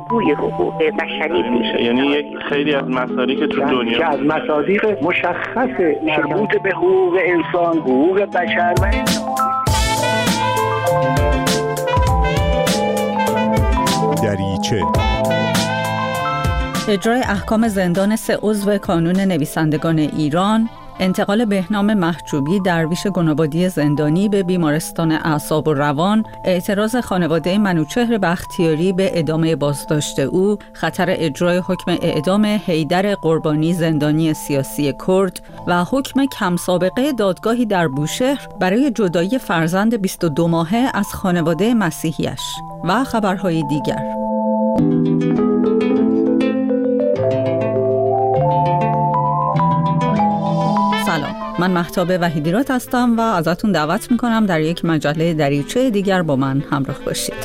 الگوی حقوق بشری میشه. یعنی یک خیلی از مصادیق که تو دنیا که از مصادیق مشخص مربوط به حقوق انسان، حقوق بشر و دریچه اجرای احکام زندان 3 عضو کانون نویسندگان ایران، انتقال بهنام محجوبی درویش گنابادی زندانی به بیمارستان اعصاب و روان، اعتراض خانواده منوچهر بختیاری به ادامه بازداشت او، خطر اجرای حکم اعدام حیدر قربانی زندانی سیاسی کرد و حکم کم سابقه دادگاهی در بوشهر برای جدایی فرزند 22 ماهه از خانواده مسیحیش و خبرهای دیگر. سلام، من مهتاب وحیدیرات هستم و ازتون دعوت میکنم در یک مجله دریچه دیگر با من همراه باشید.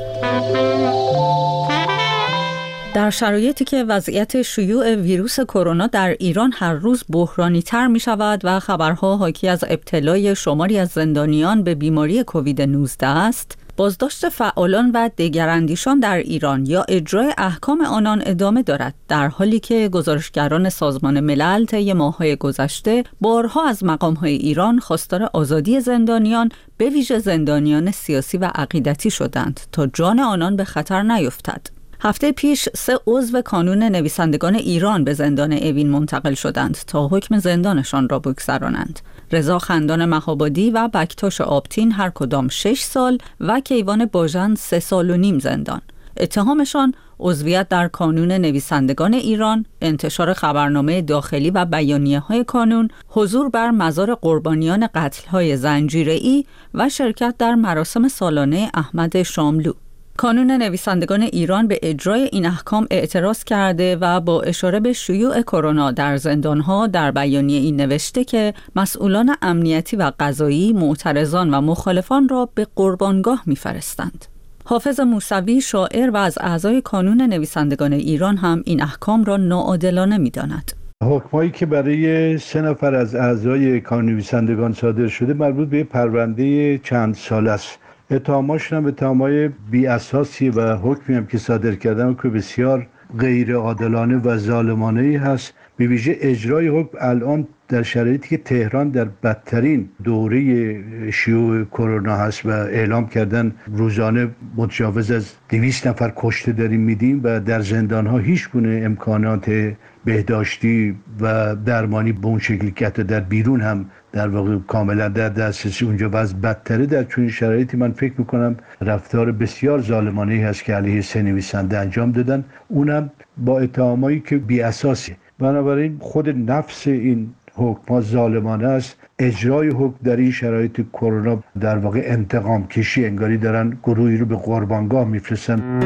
در شرایطی که وضعیت شیوع ویروس کرونا در ایران هر روز بحرانی تر می شود و خبرها حاکی از ابتلای شماری از زندانیان به بیماری کووید 19 است، بازداشت فعالان و دگراندیشان در ایران یا اجرای احکام آنان ادامه دارد، در حالی که گزارشگران سازمان ملل طی ماه‌های گذشته بارها از مقام‌های ایران خواستار آزادی زندانیان، به ویژه زندانیان سیاسی و عقیدتی شدند تا جان آنان به خطر نیفتد. هفته پیش 3 عضو کانون نویسندگان ایران به زندان اوین منتقل شدند تا حکم زندانشان را بگذرانند. رضا خندان مهابادی و بکتاش آبتین هر کدام 6 سال و کیوان باژن 3 سال و نیم زندان. اتهامشان عضویت در کانون نویسندگان ایران، انتشار خبرنامه داخلی و بیانیه‌های کانون، حضور بر مزار قربانیان قتل‌های زنجیره‌ای و شرکت در مراسم سالانه احمد شاملو. کانون نویسندگان ایران به اجرای این احکام اعتراض کرده و با اشاره به شیوع کرونا در زندانها در بیانیه این نوشته که مسئولان امنیتی و قضایی معترضان و مخالفان را به قربانگاه می‌فرستند. حافظ موسوی شاعر و از اعضای کانون نویسندگان ایران هم این احکام را ناعادلانه می‌داند. حکمایی که برای 3 نفر از اعضای کانون نویسندگان صادر شده مربوط به پرونده چند سال است. اتهاماشون هم اتهامای بی اساسی و حکمی هم که صادر کردن که بسیار غیر عادلانه و ظالمانه‌ای هست. به ویژه اجرای حکم الان در شرایطی که تهران در بدترین دوره شیوع کرونا هست و اعلام کردن روزانه متجاوز از 200 نفر کشته داریم میدیم و در زندان‌ها هیچ گونه امکانات بهداشتی و درمانی به اون شکلی که در بیرون هم در واقع کاملا در دسترسی اونجا وضع بدتره. در چنین شرایطی من فکر میکنم رفتار بسیار ظالمانه‌ای هست که علیه 3 نویسنده انجام دادن، اونم با اتهامایی که بی اساسه. بنابراین خود نفس این حکم ظالمانه است. اجرای حکم در این شرایط کرونا در واقع انتقام کشی، انگاری دارن گروهی رو به قربانگاه میفرستن.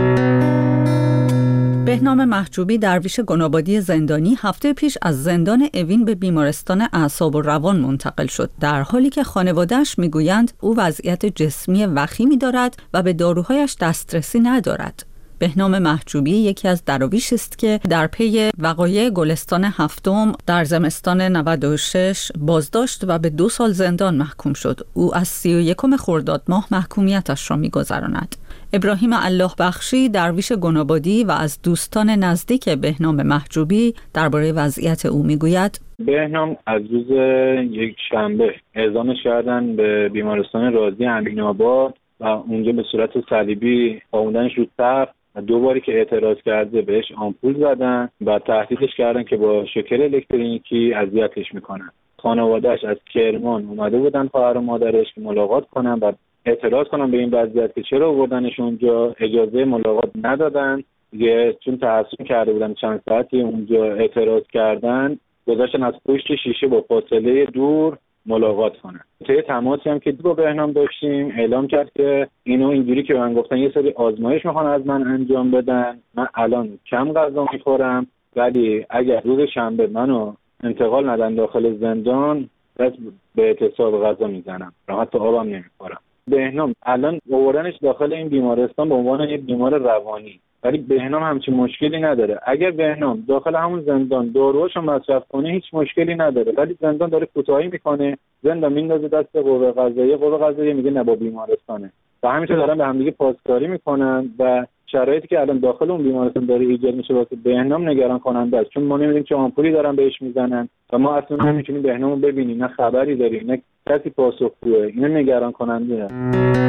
بهنام محجوبی درویش گنابادی زندانی هفته پیش از زندان اوین به بیمارستان اعصاب و روان منتقل شد، در حالی که خانواده‌اش میگویند او وضعیت جسمی وخیمی دارد و به داروهایش دسترسی ندارد. بهنام محجوبی یکی از دراویشی است که در پی وقایع گلستان هفتم در زمستان 96 بازداشت و به 2 سال زندان محکوم شد. او از 31 خرداد ماه محکومیتش را می‌گذراند. ابراهیم الله بخشی درویش گنابادی و از دوستان نزدیک بهنام محجوبی درباره وضعیت او میگوید: بهنام از روز یک شنبه اعزامش کردن به بیمارستان رازی امین‌آباد و اونجا به صورت صلیبی آوردنش رو تخت و 2 باری که اعتراض کرده بهش آمپول زدن و تهدیدش کردن که با شوکر الکتریکی اذیتش میکنن. خانواده‌اش از کرمان اومده بودن خواهر و مادرش که ملاقات کنن و اعتراض کنن به این وضعیت که چرا آوردنش اونجا، اجازه ملاقات ندادن دیگه، چون تعصب کرده بودن چند ساعتی اونجا اعتراض کردن، گذاشتن از پشت شیشه با فاصله دور ملاقات کنن. طی تماسی هم که با بهنام داشتیم اعلام کرد که اینو اینجوری که من گفتن یه سری آزمایش میخوان از من انجام بدن، من الان کم غذا میخورم ولی اگر روز شنبه منو انتقال ندن داخل زندان بس به اعتصاب غذا میزنم، حتی آبم نمیخورم. بهنام الان آوردنش داخل این بیمارستان به عنوان یک بیمار روانی، ولی بهنام همچین مشکلی نداره. اگر بهنام داخل همون زندان داروهاشو مصرف کنه هیچ مشکلی نداره، ولی زندان داره کوتاهی میکنه، زندان میندازه دست قوه قضاییه، قوه قضاییه میگه نه با بیمارستانه و همینطور دارن به همدیگه پاسداری میکنن و شرایطی که الان داخل اون بیمارستان داره ایجاد میشه واسه بهنام نگران کننده است، چون ما نمیدونیم چه آمپولی دارن بهش میزنن و ما اصلا نمیتونیم بهنامو ببینیم، نه خبری داریم نه کسی پاسخگوه. اینا نگران کننده است.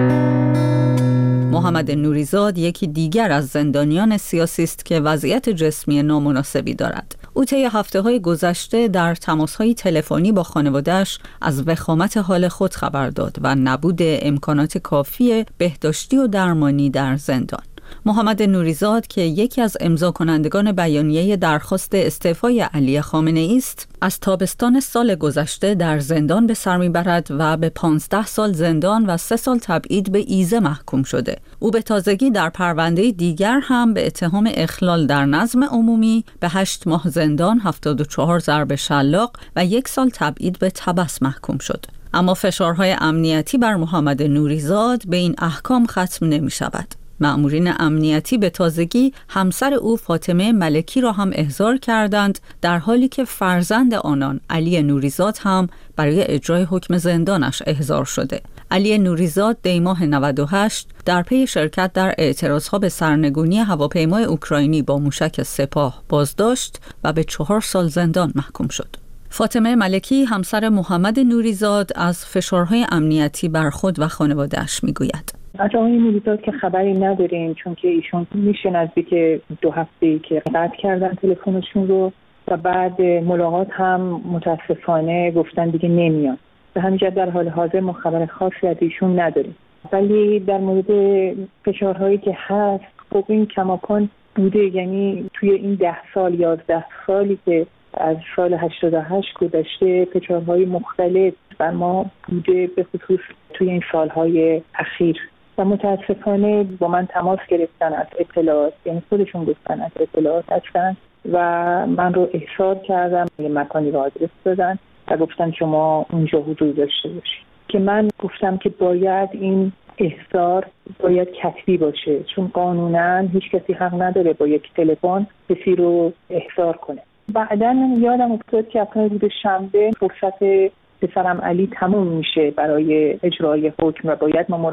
محمد نوریزاد یکی دیگر از زندانیان سیاسی است که وضعیت جسمی نامناسبی دارد. او طی هفته‌های گذشته در تماس‌های تلفنی با خانواده‌اش از وخامت حال خود خبر داد و نبود امکانات کافی بهداشتی و درمانی در زندان. محمد نوریزاد که یکی از امضا کنندگان بیانیه درخواست استعفای علی خامنه‌ای است، از تابستان سال گذشته در زندان به سر میبرد و به 15 سال زندان و 3 سال تبعید به ایزه محکوم شده. او به تازگی در پرونده دیگر هم به اتهام اخلال در نظم عمومی به 8 ماه زندان، 74 ضرب شلاق و 1 سال تبعید به تبس محکوم شد. اما فشارهای امنیتی بر محمد نوریزاد به این احکام ختم نمی شود. مأمورین امنیتی به تازگی همسر او فاطمه ملکی را هم احضار کردند، در حالی که فرزند آنان علی نوریزاد هم برای اجرای حکم زندانش احضار شده. علی نوریزاد دیماه 98 در پی شرکت در اعتراضها به سرنگونی هواپیمای اوکراینی با موشک سپاه بازداشت و به 4 سال زندان محکوم شد. فاطمه ملکی همسر محمد نوریزاد از فشارهای امنیتی بر خود و خانواده‌اش میگوید: از آقای نوریزاد که خبری نداریم، چون که ایشون میشه نزدیک 2 هفته که قطع کردن تلفنشون رو و بعد ملاقات هم متاسفانه گفتن دیگه نمیان. به همین جهت در حال حاضر ما خبر خاصی از ایشون نداریم. ولی در مورد فشارهایی که هست، خب این کماکان بوده، یعنی توی این 10 سال 11 سالی که از سال 88 گذشته فشارهای مختلف بر ما بوده، به خصوص توی این سالهای اخیر. و متاسفانه با من تماس گرفتن از اطلاعات، یعنی خودشون گفتن از اطلاعات هستن و من رو احضار کردم، یه مکانی رو آدرس دادن و گفتن شما اونجا حضور داشته باشید، که من گفتم که باید این احضار باید کتبی باشه، چون قانونا هیچ کسی حق نداره با یک تلفن کسی رو احضار کنه. بعداً یادم افتاد که اصلا روز شنبه فرصت پسرم علی تموم میشه برای اجرای حکم و باید ما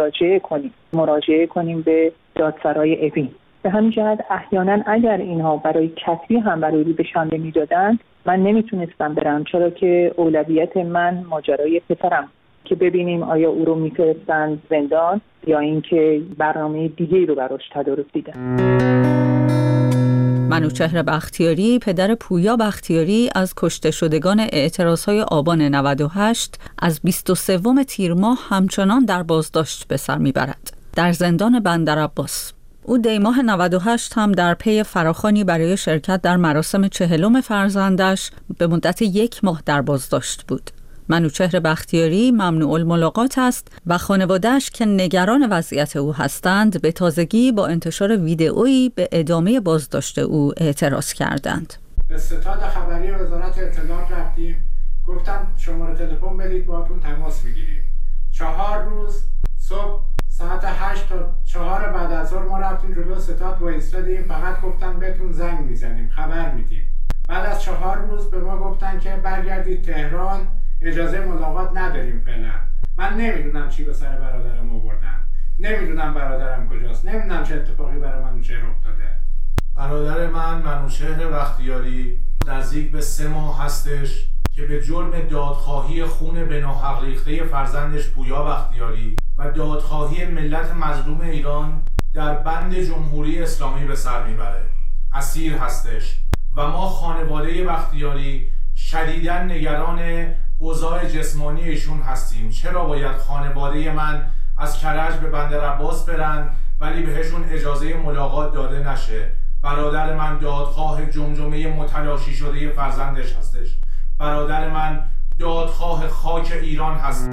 مراجعه کنیم به دادسرای اوین. به همین جهت احیانا اگر اینها برای کتبی هم برای روز شنبه میدادن، من نمیتونستم برم، چرا که اولویت من ماجرای پسرم که ببینیم آیا او رو میفرستن زندان یا اینکه برنامه دیگه‌ای رو براش تدارک دیدن. منوچهر بختیاری، پدر پویا بختیاری، از کشته شدگان اعتراضهای آبان 98 از 23 تیر ماه همچنان در بازداشت به سر میبرد، در زندان بندرعباس. او دیماه 98 هم در پی فراخوانی برای شرکت در مراسم 40 فرزندش به مدت 1 ماه در بازداشت بود. منوچهر بختیاری ممنوع الملاقات است و خانواده‌اش که نگران وضعیت او هستند به تازگی با انتشار ویدئویی به ادامه بازداشت او اعتراض کردند. به ستاد خبری وزارت اطلاعات رفتیم، گفتم شماره تلفن بدید باهاتون تماس میگیریم. 4 روز صبح ساعت 8 تا 4 بعد از ظهر ما رفتیم جلو ستاد و ایستادیم، فقط گفتن بهتون زنگ میزنیم، خبر میدیم. بعد از 4 روز به ما گفتن که برگردید تهران، اجازه ملاقات نداریم فعلا. من نمیدونم چی به سر برادرم آوردن، نمیدونم برادرم کجاست، نمیدونم چه اتفاقی برای منوچهر افتاده. برادر من منوچهر بختیاری نزدیک به 3 ماه هستش که به جرم دادخواهی خون به ناحق ریخته فرزندش پویا بختیاری و دادخواهی ملت مظلوم ایران در بند جمهوری اسلامی به سر میبره. اسیر هستش و ما خانواده بختیاری شدیداً نگران اوضاع جسمانی ایشون هستیم. چرا باید خانواده من از کرج به بندرعباس برن ولی بهشون اجازه ملاقات داده نشه؟ برادر من دادخواه جمجمه متلاشی شده فرزندش هستش. برادر من دادخواه خاک ایران هست.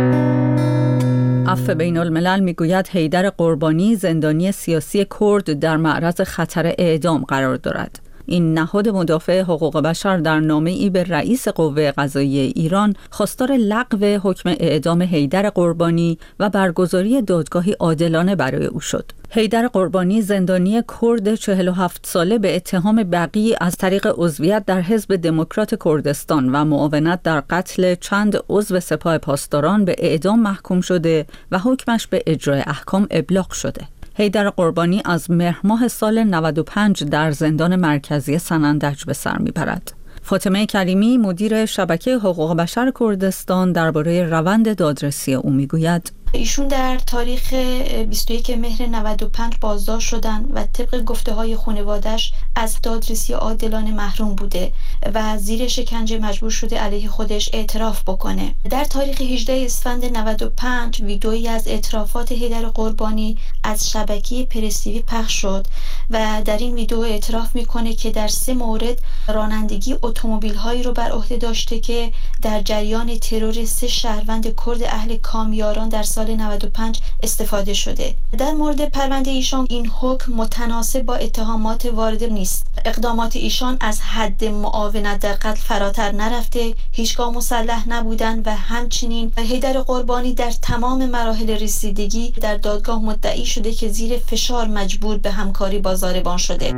عفو بین الملل میگوید حیدر قربانی زندانی سیاسی کرد در معرض خطر اعدام قرار دارد. این نهاد مدافع حقوق بشر در نامه‌ای به رئیس قوه قضاییه ایران خواستار لغو حکم اعدام حیدر قربانی و برگزاری دادگاهی عادلانه برای او شد. حیدر قربانی زندانی کرد 47 ساله به اتهام بغی از طریق عضویت در حزب دموکرات کردستان و معاونت در قتل چند عضو سپاه پاسداران به اعدام محکوم شده و حکمش به اجرای احکام ابلاغ شده. حیدر قربانی از مهر ماه سال 95 در زندان مرکزی سنندج به سر میبرد. فاطمه کریمی مدیر شبکه حقوق بشر کردستان درباره روند دادرسی او میگوید: ایشون در تاریخ 21 مهر 95 بازداشت شدن و طبق گفته های خانواده‌اش از دادرسی عادلانه محروم بوده و زیر شکنجه مجبور شده علیه خودش اعتراف بکنه. در تاریخ 18 اسفند 95 ویدئویی از اعترافات حیدر قربانی از شبکه پرس‌تیوی پخش شد و در این ویدئو اعتراف میکنه که در 3 مورد رانندگی اتومبیل‌هایی رو بر عهده داشته که در جریان ترور 3 شهروند کرد اهل کامیاران در سال 95 استفاده شده. در مورد پرونده ایشان این حکم متناسب با اتهامات وارد نیست. اقدامات ایشان از حد معاونت در قتل فراتر نرفته، هیچگاه مسلح نبودن و همچنین حیدر قربانی در تمام مراحل رسیدگی در دادگاه مدعی شده که زیر فشار مجبور به همکاری با ضاربان شده.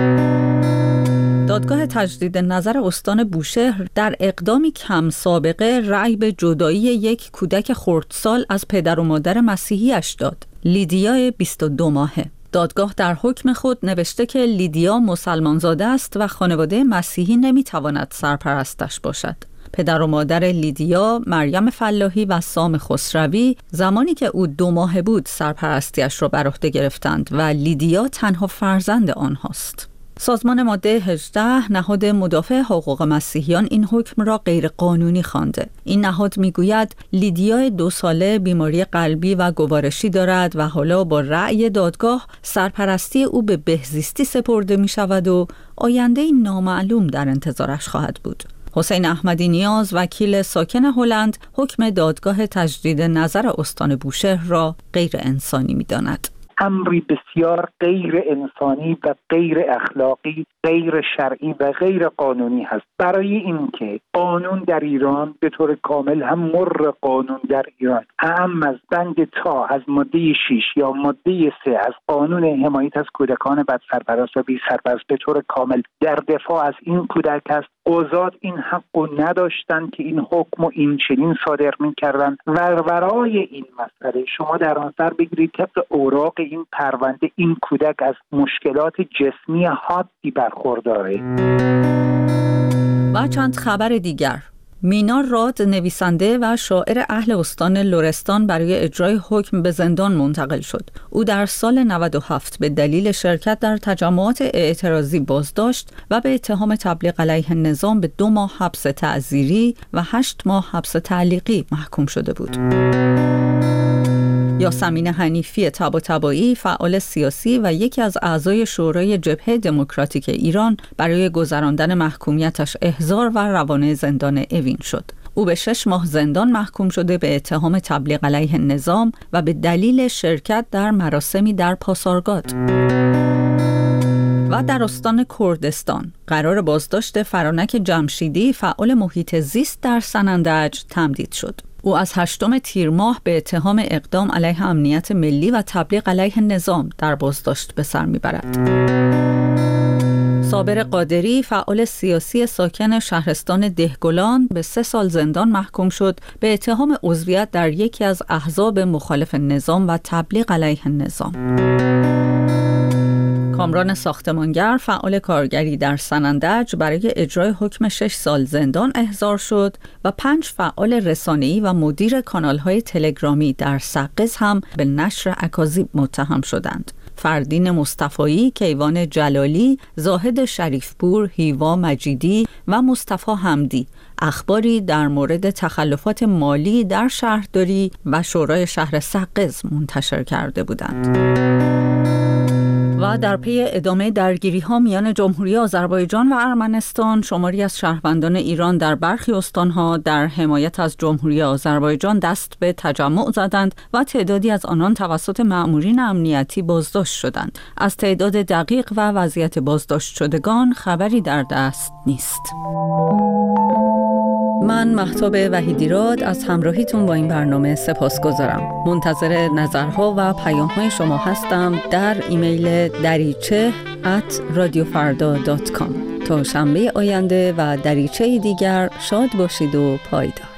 دادگاه تجدید نظر استان بوشهر در اقدامی کم سابقه رأی به جدایی یک کودک خردسال از پدر و مادر مسیحیش داد، لیدیا 22 ماهه. دادگاه در حکم خود نوشته که لیدیا مسلمانزاده است و خانواده مسیحی نمیتواند سرپرستش باشد. پدر و مادر لیدیا، مریم فلاحی و سام خسروی، زمانی که او 2 ماهه بود سرپرستیش را بر عهده گرفتند و لیدیا تنها فرزند آنهاست. سازمان ماده 18 نهاد مدافع حقوق مسیحیان این حکم را غیر قانونی خوانده. این نهاد میگوید لیدیا 2 ساله بیماری قلبی و گوارشی دارد و حالا با رأی دادگاه سرپرستی او به بهزیستی سپرده می شود و آینده نامعلوم در انتظارش خواهد بود. حسین احمدی نیاز، وکیل ساکن هلند، حکم دادگاه تجدید نظر استان بوشهر را غیر انسانی می داند. امری بسیار غیر انسانی و غیر اخلاقی، غیر شرعی و غیر قانونی هست. برای اینکه قانون در ایران به طور کامل هم مر قانون در ایران اعم از بند تا از ماده 6 یا ماده 3 از قانون حمایت از کودکان بد سرپرست و بی سرپرست به طور کامل در دفاع از این کودک است، قضات این حقو نداشتن که این حکم و این چنین صادر می‌کردن و برای این مسئله شما در نظر بگیرید طبق اوراق این پرونده این کودک از مشکلات جسمی حادی برخورداره. و چند خبر دیگر. مینا راد، نویسنده و شاعر اهل استان لرستان، برای اجرای حکم به زندان منتقل شد. او در سال 97 به دلیل شرکت در تجمعات اعتراضی بازداشت و به اتهام تبلیغ علیه نظام به 2 ماه حبس تعزیری و 8 ماه حبس تعلیقی محکوم شده بود. یاسمین حنیفی طباطبایی، فعال سیاسی و یکی از اعضای شورای جبهه دموکراتیک ایران، برای گذراندن محکومیتش احضار و روانه زندان اوین شد. او به 6 ماه زندان محکوم شده به اتهام تبلیغ علیه نظام و به دلیل شرکت در مراسمی در پاسارگاد. و در استان کردستان قرار بازداشت فرانک جمشیدی، فعال محیط زیست در سنندج، تمدید شد. او از 8 تیر ماه به اتهام اقدام علیه امنیت ملی و تبلیغ علیه نظام در بازداشت به سر میبرد. صابر قادری، فعال سیاسی ساکن شهرستان دهگلان، به 3 سال زندان محکوم شد به اتهام عضویت در یکی از احزاب مخالف نظام و تبلیغ علیه نظام. کامران ساختمانگر، فعال کارگری در سنندج، برای اجرای حکم 6 سال زندان احضار شد و 5 فعال رسانه‌ای و مدیر کانال‌های تلگرامی در سقز هم به نشر اکاذیب متهم شدند. فردین مصطفایی، کیوان جلالی، زاهد شریفپور، هیوا مجیدی و مصطفی حمدی اخباری در مورد تخلفات مالی در شهرداری و شورای شهر سقز منتشر کرده بودند. و در پی ادامه درگیری‌ها میان جمهوری آذربایجان و ارمنستان، شماری از شهروندان ایران در برخی استان‌ها در حمایت از جمهوری آذربایجان دست به تجمع زدند و تعدادی از آنان توسط مأمورین امنیتی بازداشت شدند. از تعداد دقیق و وضعیت بازداشت شدگان خبری در دست نیست. من مهتاب وحیدیراد از همراهیتون با این برنامه سپاسگزارم. منتظر نظرها و پیام‌های شما هستم در ایمیل dariche@radiofarda.com. تا شنبه آینده و دریچه دیگر شاد باشید و پایدار.